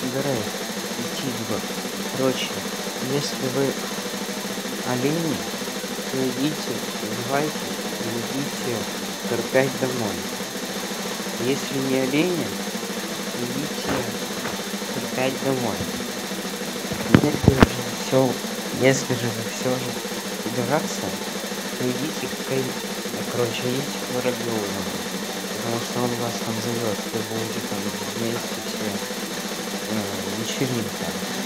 собираюсь идти в город. Короче, если вы олени, то идите, убивайте и идите 45 домой. Если не олени, идите 45 домой. Если же вы все же убираться, то идите короче, идите к Воробьеву, потому что он вас там зовет, вы будете там вместе все вечеринка.